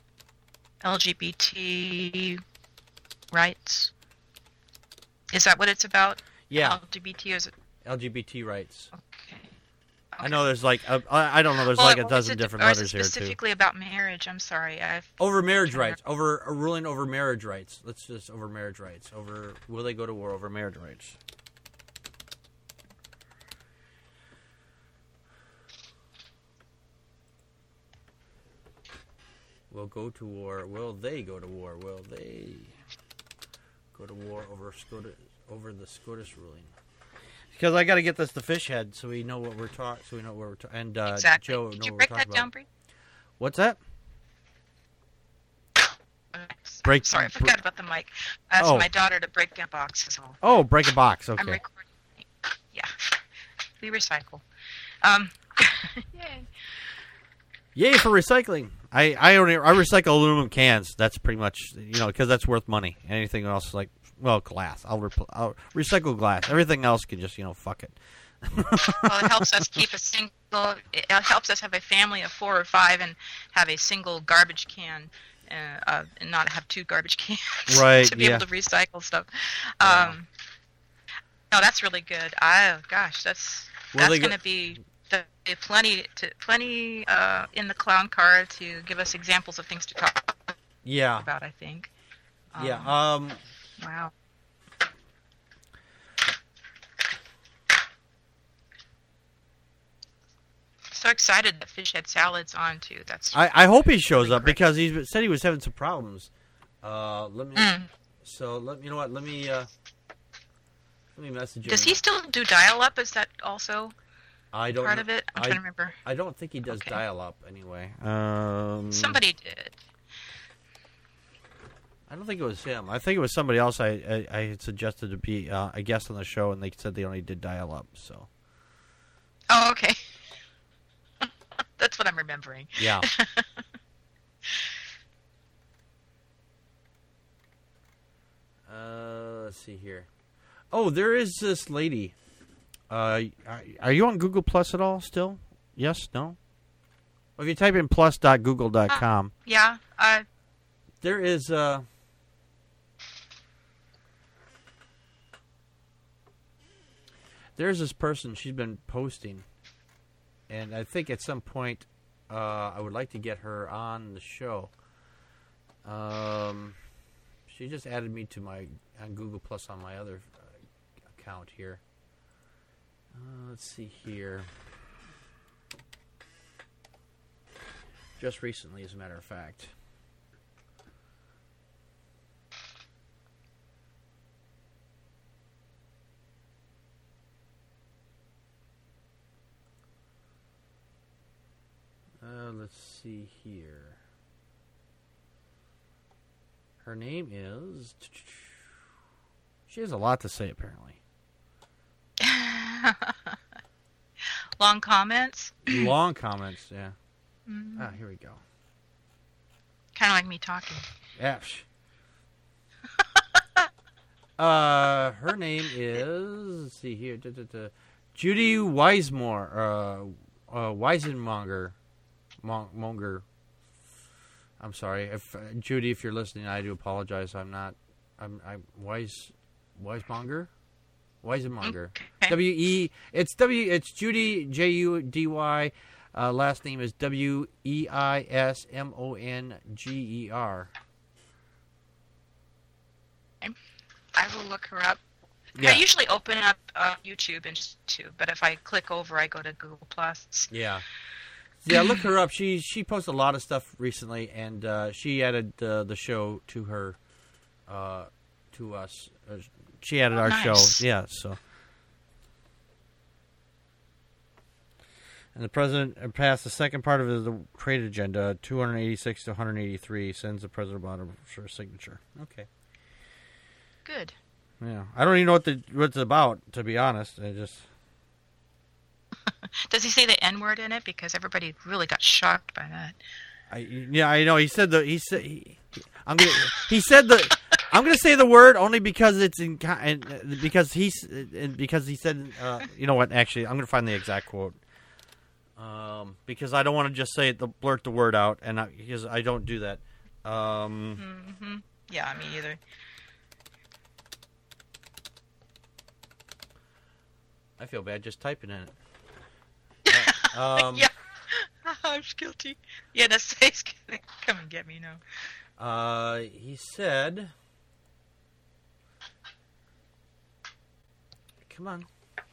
LGBT rights. Is that what it's about? Yeah. LGBT, or is it? LGBT rights. Okay. I know there's like I don't know. There's like a dozen different letters here too. Specifically about marriage. I'm sorry. Over marriage rights. Over a ruling over marriage rights. Let's just over marriage rights. Will they go to war over marriage rights? Will go to war? Will they go to war? Will they go to war over the SCOTUS ruling? Because I got to get this to Fishhead so we know what we're talking. So we know where we're talking. And exactly. Joe, Did you know break what we're that talking down, about. Bree? What's that? Sorry, I forgot about the mic. I asked my daughter to break down boxes. Oh, break a box. Okay. I'm recording. Yeah, we recycle. Yay! Yay for recycling! I recycle aluminum cans. That's pretty much because that's worth money. Anything else glass. I'll recycle glass. Everything else can just fuck it. Well, it helps us keep it helps us have a family of 4 or 5 and have a single garbage can, and not have 2 garbage cans right, to be able to recycle stuff. No, that's really good. Gosh, that's going to be plenty in the clown car to give us examples of things to talk about, I think. Wow. So excited that Fishhead Salad's on too. I hope he shows up because he said he was having some problems. Let me message him. Does he still do dial-up? Is that also? I don't part of it? I'm trying to remember. I don't think he does dial-up anyway. Somebody did. I don't think it was him. I think it was somebody else I had suggested to be a guest on the show, and they said they only did dial-up. So. Oh, okay. That's what I'm remembering. Yeah. Let's see here. Oh, there is this lady. Are you on Google Plus at all still? Yes? No? Well, if you type in plus.google.com. Yeah. There is... There's this person, she's been posting, and I think at some point I would like to get her on the show. She just added me to my on Google Plus on my other account here. Let's see here. Just recently, as a matter of fact. Let's see here. Her name is... She has a lot to say, apparently. Long comments? Long comments, yeah. Mm-hmm. Ah, here we go. Kind of like me talking. Yeah. Her name is... Let's see here. Judy Weisenmonger. Monger. I'm sorry, if Judy, if you're listening, I do apologize. I'm Weisenmonger. Okay. It's Judy Judy. Last name is Weismonger. I will look her up. Yeah. I usually open up YouTube and YouTube, but if I click over, I go to Google Plus. Yeah. Yeah, look her up. She posted a lot of stuff recently, and she added the show to her, to us. She added our show. Yeah, so. And the president passed the second part of the trade agenda, 286 to 183, sends the president Obama for a signature. Okay. Good. Yeah, I don't even know what it's about, to be honest. I just. Does he say the N word in it? Because everybody really got shocked by that. I know. He said I'm gonna say the word only because it's because he said. You know what? Actually, I'm gonna find the exact quote. Because I don't want to just blurt the word out, because I don't do that. Mm-hmm. Yeah, me either. I feel bad just typing in it. Yeah, I'm guilty. Yeah, NSA's gonna come and get me now. He said, "Come on."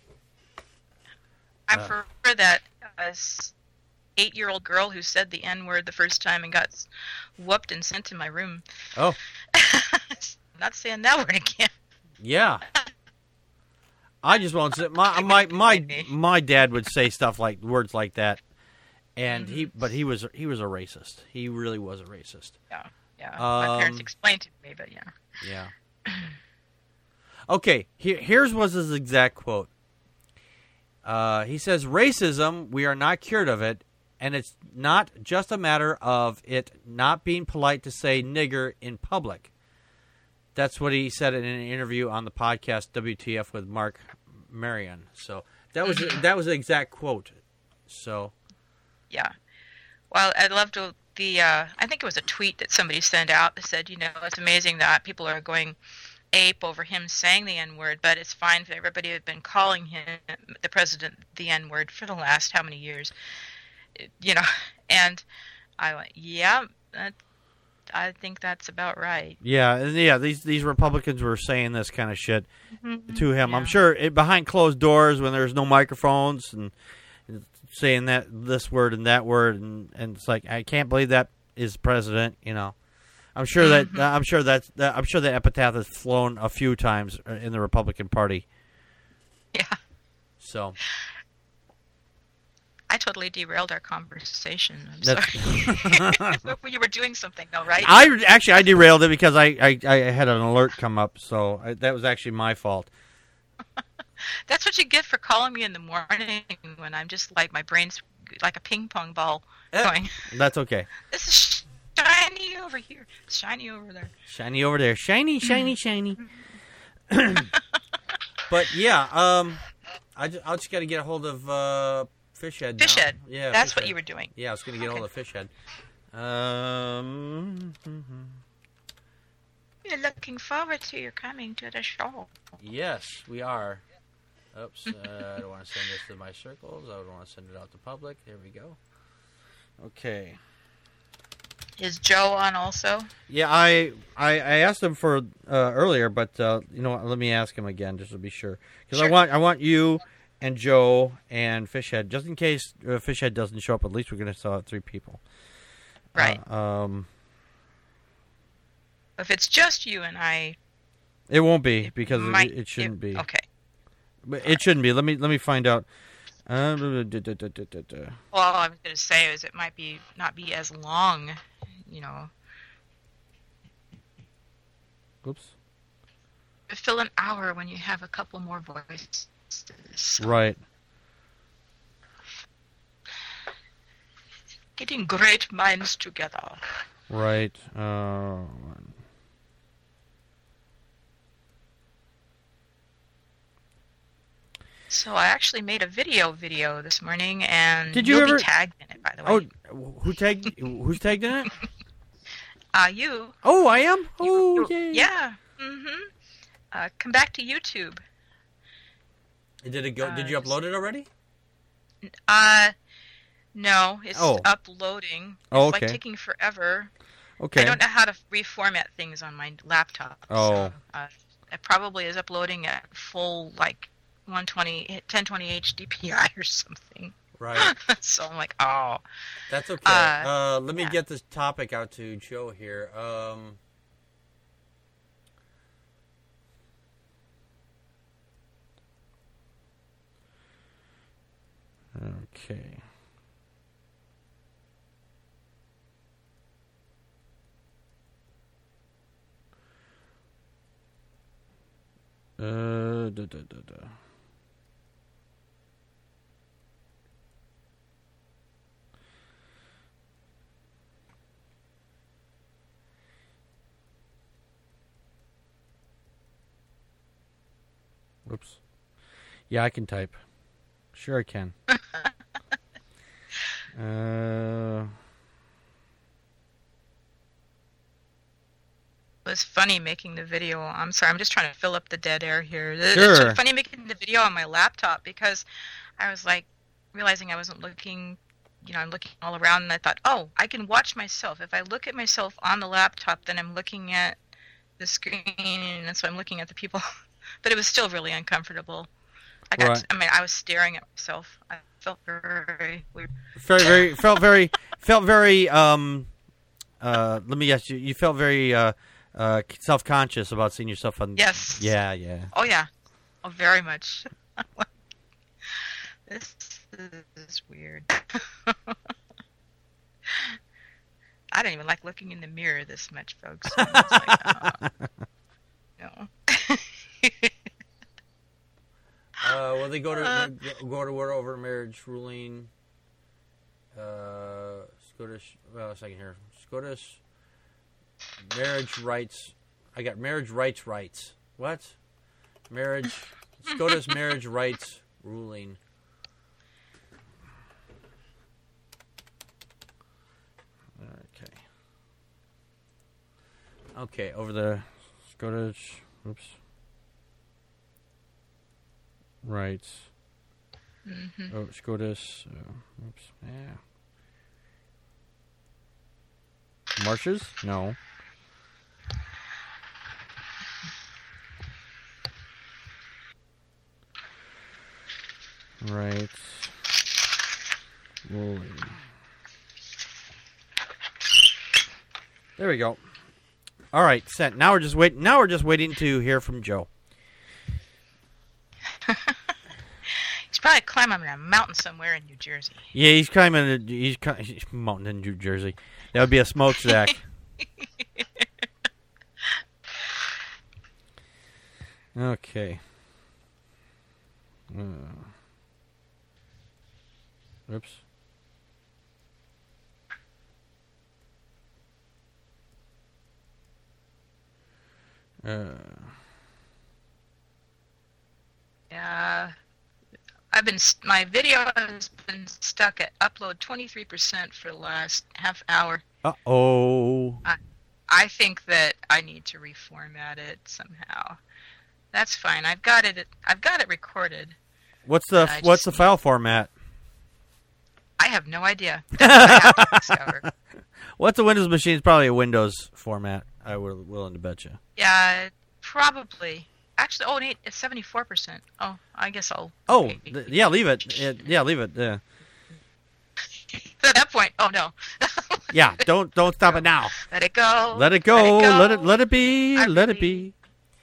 I prefer that 8-year-old girl who said the N word the first time and got whooped and sent to my room. Oh, not saying that word again. Yeah. I just won't say my dad would say stuff like words like that, and he was a racist. He really was a racist. Yeah. My parents explained it to me, but yeah. Yeah. Okay, here's his exact quote. He says, "Racism, we are not cured of it, and it's not just a matter of it not being polite to say nigger in public." That's what he said in an interview on the podcast WTF with Mark Marion. So that was the exact quote. So yeah. Well, I loved the I think it was a tweet that somebody sent out that said, it's amazing that people are going ape over him saying the N-word, but it's fine for everybody who had been calling him, the president, the N-word for the last how many years, and I went, yeah, I think that's about right. Yeah. These Republicans were saying this kind of shit to him. Yeah. I'm sure behind closed doors when there's no microphones and saying this word and that word, and it's like, I can't believe that is president. I'm sure that epitaph has flown a few times in the Republican Party. Yeah. So. totally derailed our conversation. I'm That's- sorry. You were doing something, though, right? I derailed it because I had an alert come up, so that was actually my fault. That's what you get for calling me in the morning when I'm just like, my brain's like a ping pong ball going. That's okay. This is shiny over here. Shiny over there. Shiny over there. Shiny, shiny, shiny. But yeah, I just got to get a hold of Fishhead now. Fishhead. Yeah, That's Fishhead. what you were doing. Yeah, I was going to get a hold of Fishhead. We're looking forward to you coming to the show. Yes, we are. Oops, I don't want to send this to my circles. I don't want to send it out to public. There we go. Okay. Is Joe on also? Yeah, I asked him for earlier, but you know what? Let me ask him again just to be sure, because Sure. I want you and Joe and Fishhead, just in case Fishhead doesn't show up. At least we're going to still have 3 people. Right. If it's just you and I, it won't be because might, it shouldn't be. Okay. But it shouldn't be. Let me find out. Well, all I was going to say is it might not be as long, you know. Oops. Fill an hour when you have a couple more voices. Right. Getting great minds together. Right. So I actually made a video this morning, and Did you you'll ever be tagged in it, by the way. Oh, who's tagged in it? You. Oh, I am. Oh, yay. Yeah. Mm-hmm. Come back to YouTube. Did it go? Did you upload it already? No, it's uploading. It's Oh, okay. like taking forever. Okay. I don't know how to reformat things on my laptop. Oh. So, it probably is uploading at full, like, 1020 HDPI or something. Right. So I'm like, oh. That's okay. Let me get this topic out to Joe here. Okay. Whoops. Yeah, I can type. Sure I can. It was funny making the video. I'm sorry, I'm just trying to fill up the dead air here. Sure. It's sort of funny making the video on my laptop because I was like realizing I wasn't looking, I'm looking all around, and I thought, oh, I can watch myself. If I look at myself on the laptop, then I'm looking at the screen, and so I'm looking at the people. But it was still really uncomfortable. I was staring at myself. I felt very weird. Felt very. Let me guess. You felt very self-conscious about seeing yourself on. Yes. Yeah. Oh yeah. Oh, very much. This is weird. I don't even like looking in the mirror this much, folks. It's like, no. Well, they go to war over marriage ruling. Scottish. Well, a second here. Scottish marriage rights. I got marriage rights. What? Scottish marriage rights ruling. Okay, over the Scottish. Oops. Rights. Mm-hmm. Oh, Scottish. Oops. Yeah. Marshes? No. Rights. Rolling. There we go. All right, sent. Now we're just waiting to hear from Joe. He's probably climbing a mountain somewhere in New Jersey. Yeah, he's climbing. He's mountain in New Jersey. That would be a smokestack. Okay. Oops. Yeah. My video has been stuck at upload 23% for the last half hour. Uh-oh. I think that I need to reformat it somehow. That's fine. I've got it recorded. What's the file format? I have no idea. That's what I have to discover. What's a Windows machine? It's probably a Windows format. I would willing to bet you. Yeah, probably. Actually, it's 74%. Oh, I guess I'll. Oh, yeah, leave it. Yeah, leave it. Yeah. At that point, oh no. Yeah, don't stop it now. Let it go. Let it go. Let it be. Let it be.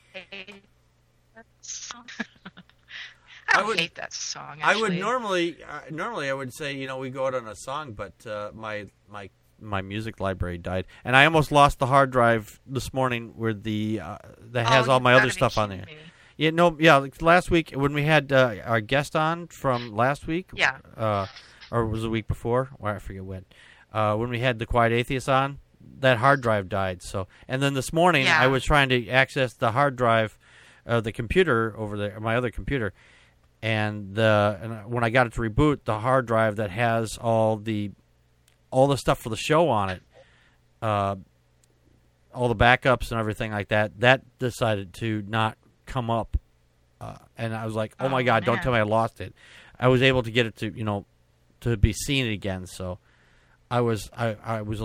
I hate that song. Actually. I would normally I would say we go out on a song, but my music library died, and I almost lost the hard drive this morning where that has all my other stuff on there. Last week when we had our guest on from last week, or was it the week before? Well, I forget when. When we had the Quiet Atheist on, that hard drive died. So, and then this morning I was trying to access the hard drive, the computer over there, my other computer. And when I got it to reboot, the hard drive that has all the stuff for the show on it, all the backups and everything like that decided to not come up. And I was like, oh my God, don't tell me I lost it. I was able to get it to be seen again. So I was like,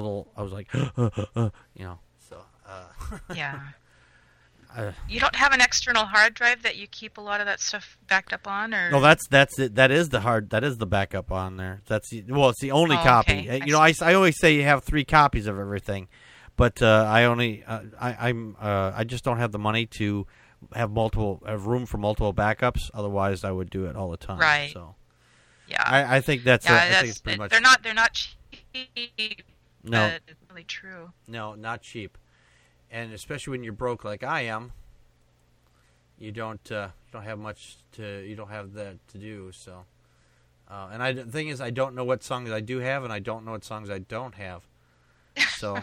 so. Yeah. You don't have an external hard drive that you keep a lot of that stuff backed up on, or? No, that's it. That is the backup on there. It's the only copy. Okay. I always say you have 3 copies of everything, but I just don't have the money to have room for multiple backups. Otherwise, I would do it all the time. Right. So. Yeah. I think I think it's pretty much. They're not cheap. No. But it's really true. No, not cheap. And especially when you're broke like I am, you don't have much you don't have that to do. So, and the thing is, I don't know what songs I do have, and I don't know what songs I don't have. So,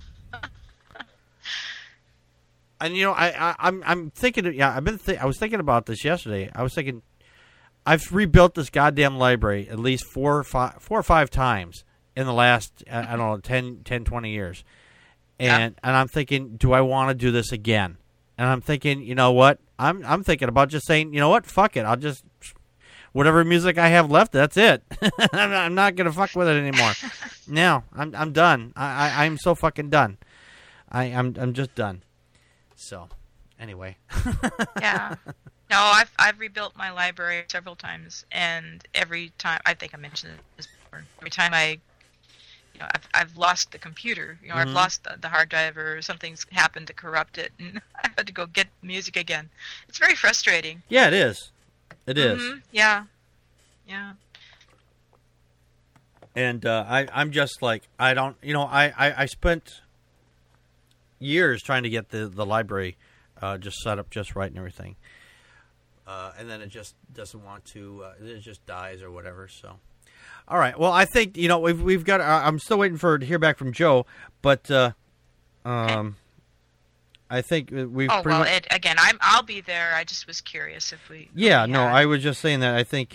and I'm thinking. I was thinking about this yesterday. I was thinking, I've rebuilt this goddamn library at least 4 or 5 times in the last 10, 20 years. And I'm thinking, do I want to do this again? And I'm thinking, you know what? I'm thinking about just saying, you know what? Fuck it. I'll just whatever music I have left, that's it. I'm not gonna fuck with it anymore. No, I'm done. I'm so fucking done. I'm just done. So, anyway. Yeah. No, I've rebuilt my library several times, and every time I think I mentioned this before. Every time I've lost the computer. I've lost the hard drive, or something's happened to corrupt it, and I had to go get music again. It's very frustrating. Yeah, it is. It is. Yeah. Yeah. And I'm just like, I don't, I spent years trying to get the library just set up just right and everything. And then it just doesn't want to, it just dies or whatever, so. All right. Well, I think we've got. I'm still waiting to hear back from Joe, but I think we've. Oh well, again, I'll be there. I just was curious if we. Yeah. No, I was just saying that. I think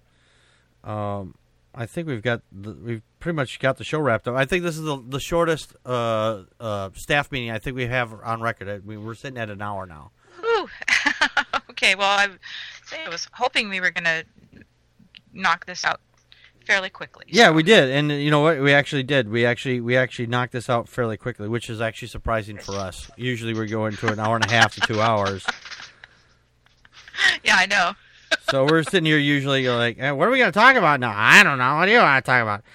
we've pretty much got the show wrapped up. I think this is the shortest staff meeting I think we have on record. We're sitting at an hour now. Ooh. Okay. Well, I was hoping we were going to knock this out fairly quickly. Yeah, we did, and you know what? We actually did. We actually knocked this out fairly quickly, which is actually surprising for us. Usually, we go into an hour and a half to 2 hours. Yeah, I know. So we're sitting here usually like, what are we going to talk about now? I don't know. What do you want to talk about?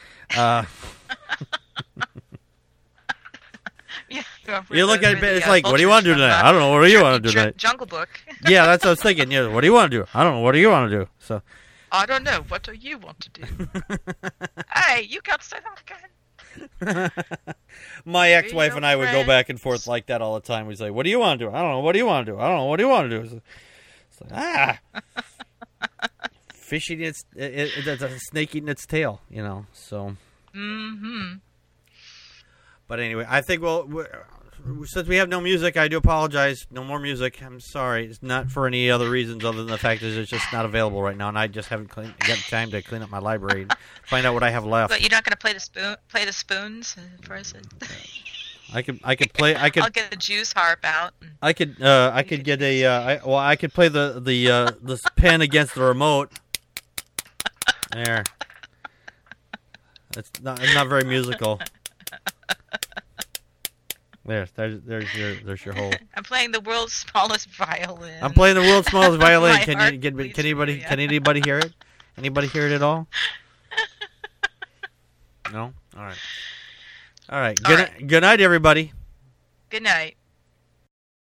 Yeah, you look at it, it's like, what do you want to do tonight? I don't know. What do you want to do tonight? Jungle Book. Yeah, that's what I was thinking. Yeah, what do you want to do? I don't know. What do you want to do? So, I don't know. What do you want to do? Hey, you can't say that again. My ex-wife and I would go back and forth like that all the time. We'd say, "What do you want to do? I don't know. What do you want to do? I don't know. What do you want to do?" It's like, fish eating it's a snake eating its tail, you know. So. Mm-hmm. But anyway, I think since we have no music, I do apologize. No more music. I'm sorry. It's not for any other reasons other than the fact that it's just not available right now, and I just haven't got time to clean up my library and find out what I have left. But you're not going to play the spoons for us. I could play. I'll get the juice harp out. I could get I could play the pen against the remote. There. It's not very musical. There's your hole. I'm playing the world's smallest violin. I'm playing the world's smallest violin. Can anybody hear it? Anybody hear it at all? No? All right. Good night, everybody. Good night.